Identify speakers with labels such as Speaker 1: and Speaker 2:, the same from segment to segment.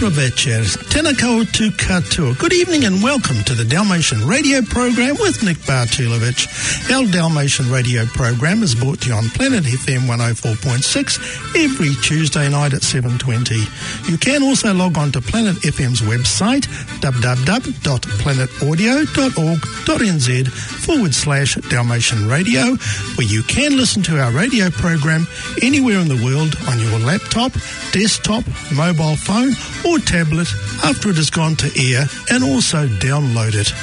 Speaker 1: Ora večer, tēnā koutou katoa. Good evening and welcome to the Dalmatian Radio Program with Nick Bartulovich. Our Dalmatian Radio Program is brought to you on Planet FM 104.6 every Tuesday night at 7:20. You can also log on to Planet FM's website, www.planetaudio.org.nz/Dalmatian Radio, where you can listen to our radio program anywhere in the world on your laptop, desktop, mobile phone or tablet after it has gone to air, and also download it.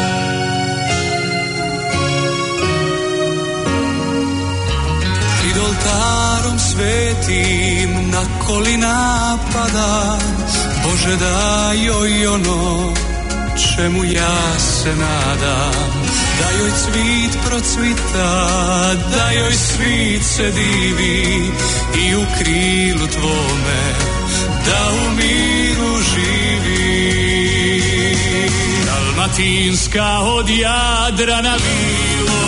Speaker 2: Pred oltarom svetim na kolina pada, Bože daj joj ono čemu ja se nadam, da joj cvit procvita, da joj svit se divi i u krilu tvome da u miru živi. Dalmatinska od Jadrana bilo,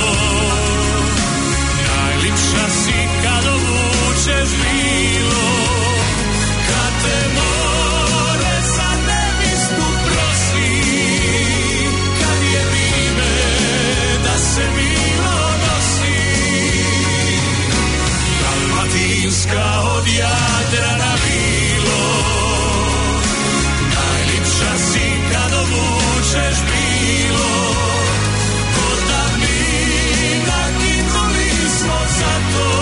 Speaker 2: najlipša si kad obučeš bilo, kad te more za nevistu prosi, kad je vrijeme da se milo nosi. Dalmatinska od Jadrana bilo, najlipša si kad obučeš bilo, od davnina ginuli smo za to,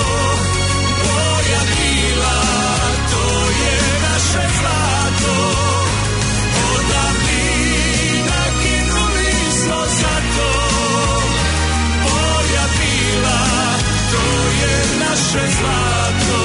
Speaker 2: boja bila, to je naše zlato, od davnina ginuli smo za to, boja bila, to je naše zlato.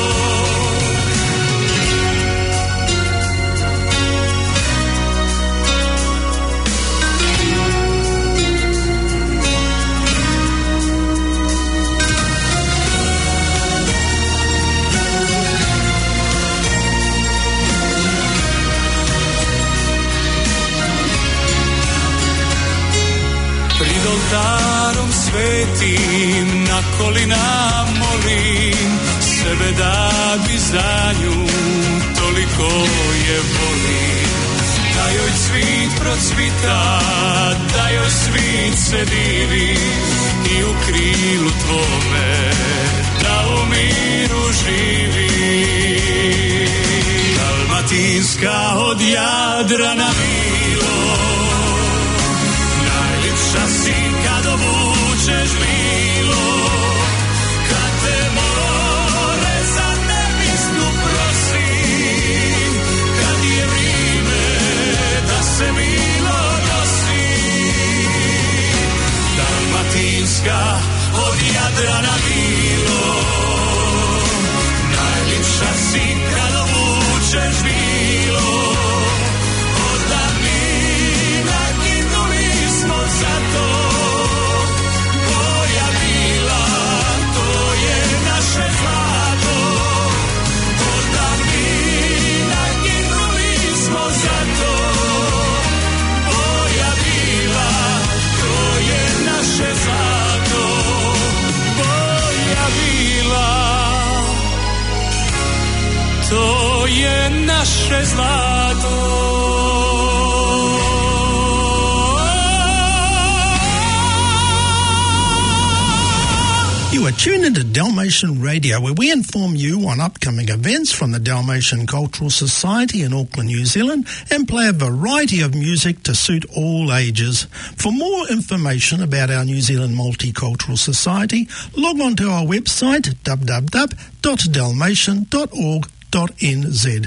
Speaker 2: Pred oltarom svetim, na kolina molim, sebe da bi za nju toliko je volim. Da joj cvit procvita, da joj svit se divi i u krilu tvome da u miru živi. Dalmatinska od Jadrana bilo, najlipša si kad obučeš bilo, kad te more za nevistu prosi, kad je vrijeme da se milo nosi. Dalmatinska od Jadrana bilo, najlipša si kad obučeš bilo, od davnina ginuli smo za to, boja bila, to je naše zlato, od davnina ginuli smo za to, boja bila, to je naše zlato, boja bila, to je naše zlato.
Speaker 1: You are tuned into Dalmatian Radio, where we inform you on upcoming events from the Dalmatian Cultural Society in Auckland, New Zealand, and play a variety of music to suit all ages. For more information about our New Zealand Multicultural Society, log on to our website, www.dalmatian.org.nz.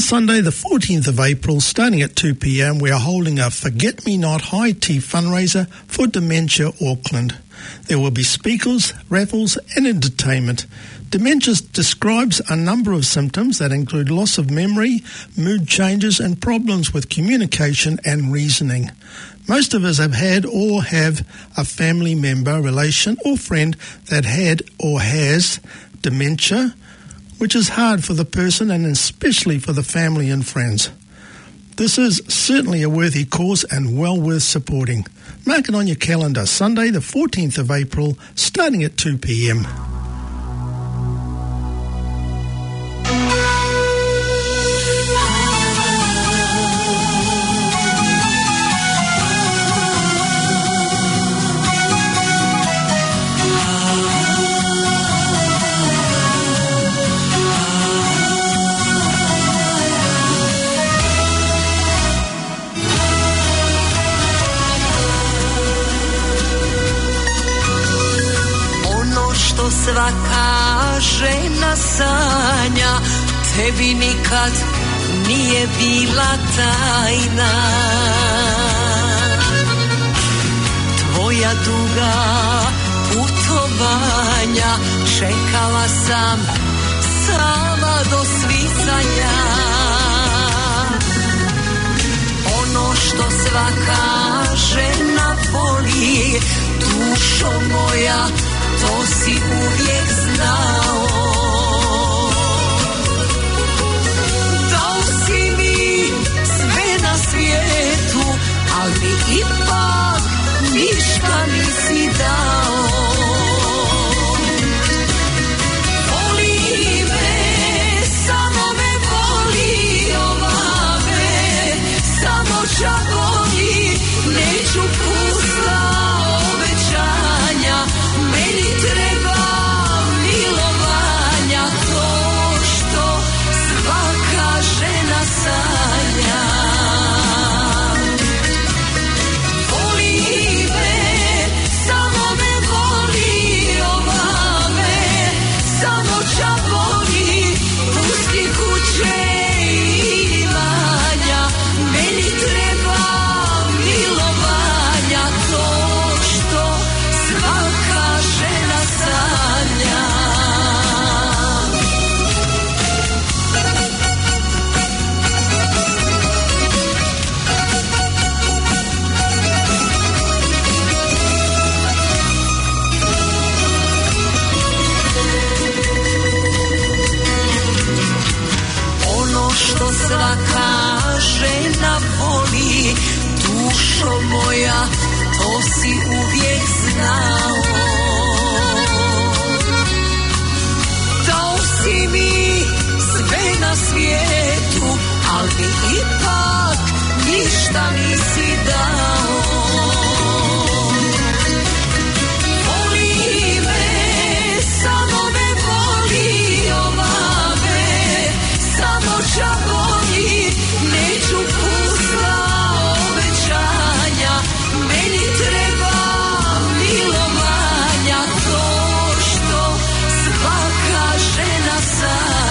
Speaker 1: Sunday, the 14th of April, starting at 2 p.m, we are holding a Forget Me Not High Tea fundraiser for Dementia Auckland. There will be speakers, raffles and entertainment. Dementia describes a number of symptoms that include loss of memory, mood changes and problems with communication and reasoning. Most of us have had or have a family member, relation or friend that had or has dementia, which is hard for the person and especially for the family and friends. This is certainly a worthy cause and well worth supporting. Mark it on your calendar, Sunday the 14th of April, starting at 2 p.m.
Speaker 3: Svaka žena sanja, tebi nikad nije bila tajna. Tvoja duga putovanja, čekala sam sama do svicanja. Ono što svaka žena voli, dušo moja, to si uvijek znao. Dao si mi sve na svijetu, ali mi ipak ništa nisi dao. Voli me, samo me voli ova me, samo čaboli, neću pusta obećanja. Meni treba milovanja, to što svaka žena sanja. Voli me, samo me voli ova me, samo čaboli, pusti kuće i imanja. Meni treba milovanja, to što svaka žena sanja. Ono što svaka žena voli, dušo moja, to si uvijek znao. Dao si mi sve na svijetu, ali mi ipak ništa nisi dao. Voli me, samo me voli ova me, samo čaboli, neću pusta obećanja. Meni treba milovanja, to što svaka žena sanja.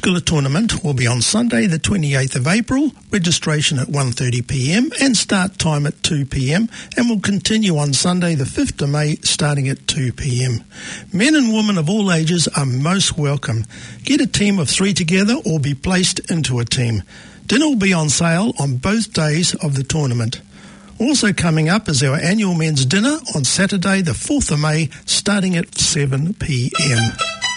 Speaker 1: Skillet tournament will be on Sunday the 28th of April, registration at 1:30pm and start time at 2pm, and will continue on Sunday the 5th of May starting at 2pm. Men and women of all ages are most welcome. Get a team of 3 together or be placed into a team. Dinner will be on sale on both days of the tournament. Also coming up is our annual men's dinner on Saturday the 4th of May starting at 7pm.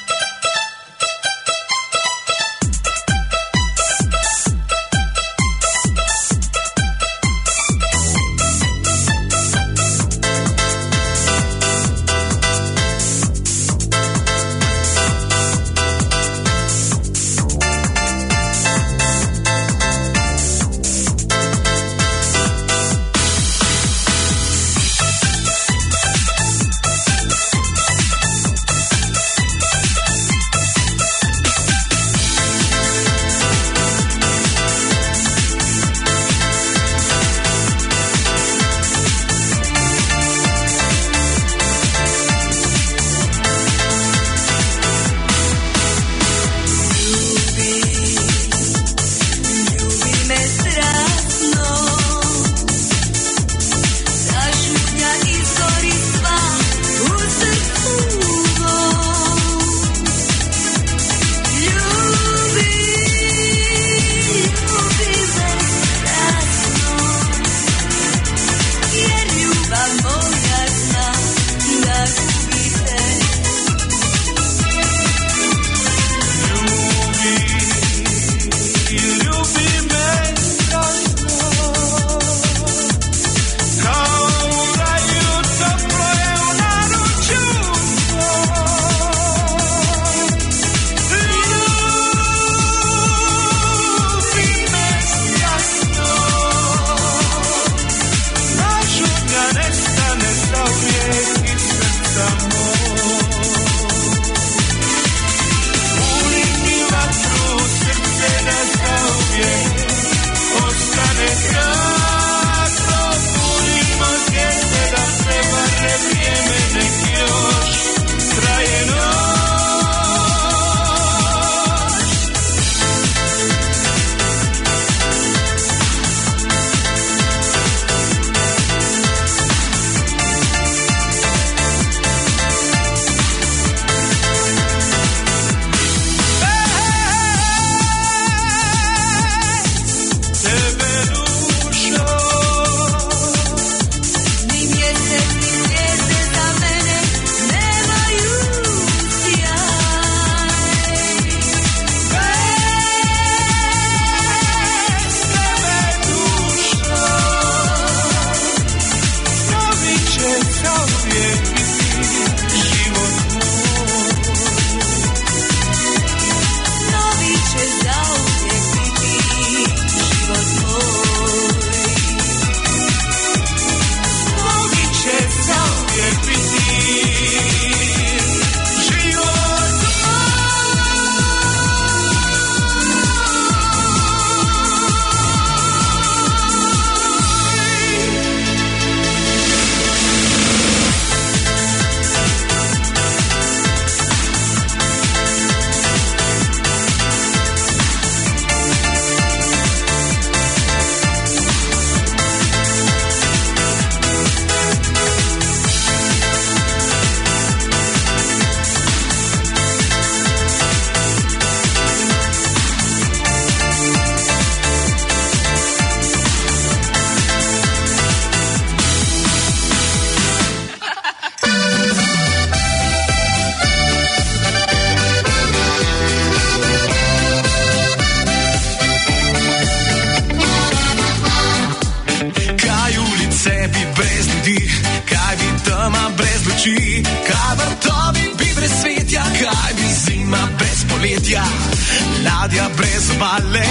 Speaker 2: Ladja brez obale,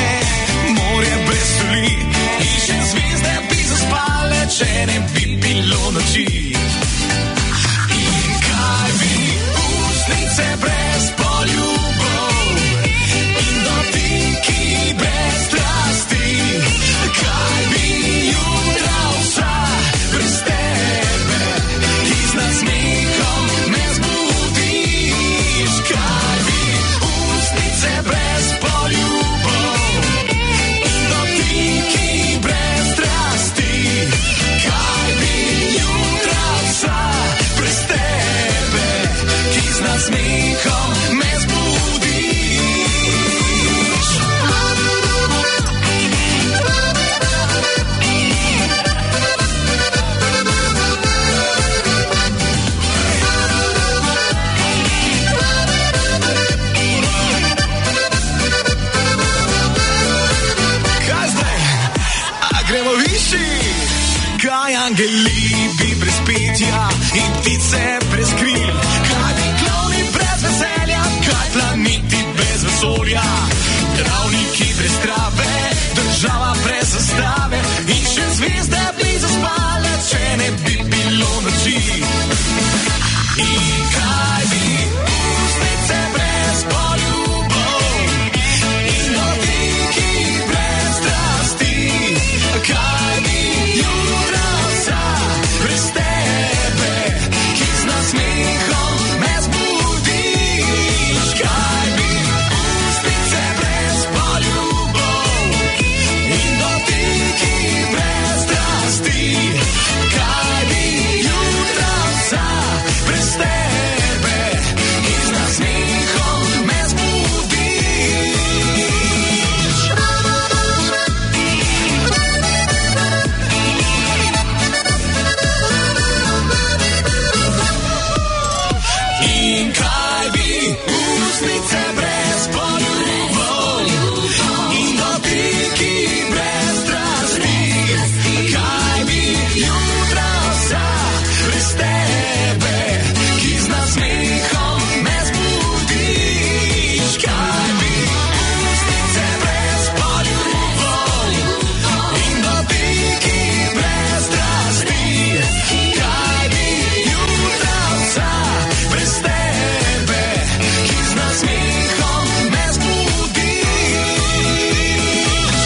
Speaker 2: morje brez soli, hiše zvezde bi zaspale, če ne bi bilo noči. In kaj bi ustnice brez poljubov in dotiki brez strasti, kaj bi jutra vsa brez tebe, ki z nasmehom me zbudiš, kaj bi ustnice brez poljubov. kaj angeli prespetja in ptice brez kril, kaj kloni brez veselja, kaj planeti brez vesolja, travniki brez trave, država brez zastave in še zvezde blizu spale, če ne bi bilo noči. In kaj bi ustnice brez poljubov in dotiki brez strasti, kaj bi jutra vsa brez tebe, ki z nasmehom me zbudiš, kaj bi ustnice brez poljubov in dotiki brez strasti, kaj bi jutra vsa brez tebe, ki z nasmehom me zbudiš. In kaj bi ustnice brez poljubov in dotiki brez strasti, kaj bi jutra vsa brez tebe, ki z nasmehom me zbudiš, kaj bi ustnice brez poljubov in dotiki brez strasti, kaj bi jutra vsa brez tebe, ki z nasmehom me zbudiš.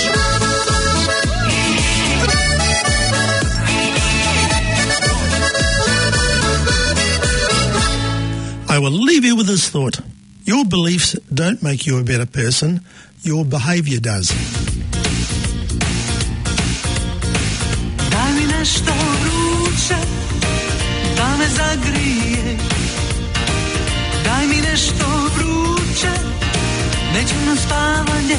Speaker 1: I will leave you with this thought. Your beliefs don't make you a better person. Your behavior does.
Speaker 4: Daj mi nešto vruće, da me zagrije. Daj mi nešto vruće, neću na spavanje.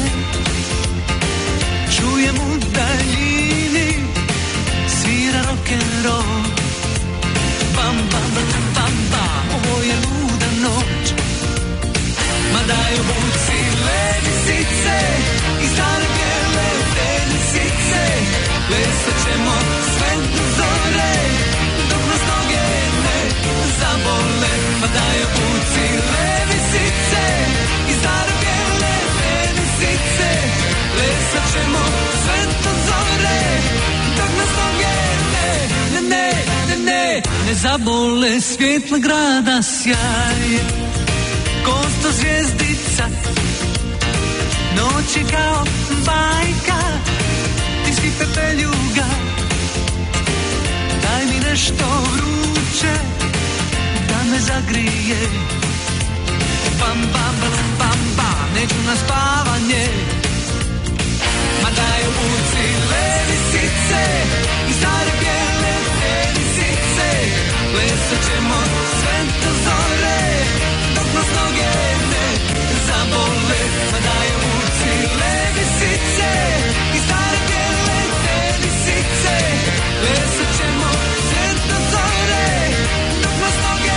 Speaker 4: Čujem u daljini, svira rock'n'roll. Bam, bam, bam, bam, bam, ovo je luda noć. Ma daj obuci lisice i stare bijele tenisice. Plesat ćemo sve do zore, dok nas noge ne zabole. Ma daj obuci lisice i stare bijele tenisice. Plesat ćemo sve do zore, dok nas noge ne zabole. Svjetla grada sjaje, kosto zvijezdica, noć je kao bajka, ti si pepeljuga. Daj mi nešto vruće, da me zagrije. Bam, bam, bam, bam, bam, neću na spavanje. Ma daj obuci lisice i stare bijele tenisice. Plesat ćemo sve do zore, dok nas noge ne zabole. Ma daj obuci lisice i stare bijele tenisice. Plesat ćemo sve do zore, dok nas noge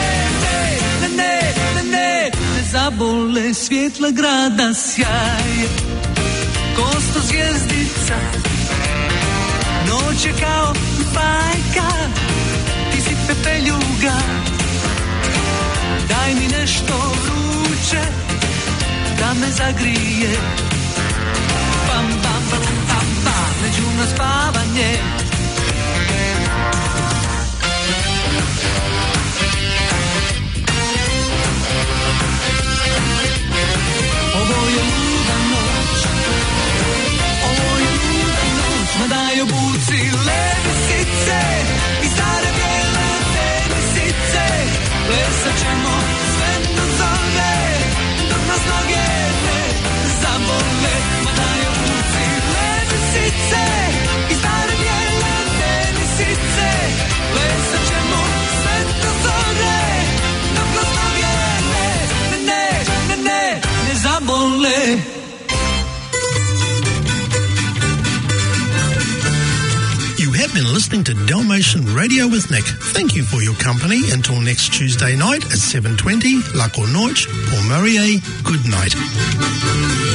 Speaker 4: ne zabole. Svjetla grada sjaje, kosto zvijezdica, noć je kao bajka, ti si pepeljuga. Daj mi nešto vruće, da me zagrije. Bam, bam, bam, bam, bam, neću na spavanje. Ovo je luda noć, ovo je luda noć. Ma daj obuci lisice i stare bijele tenisice. Plesat ćemo sve do zore, dok nas noge ne zabole. Ma daj obuci lisice i stare bijele tenisice. Plesat ćemo sve do zore, dok nas noge ne zabole.
Speaker 1: Have been listening to Dalmatian Radio with Nick. Thank you for your company. Until next Tuesday night at 7:20, Lako Noć, Paul Murray, good night.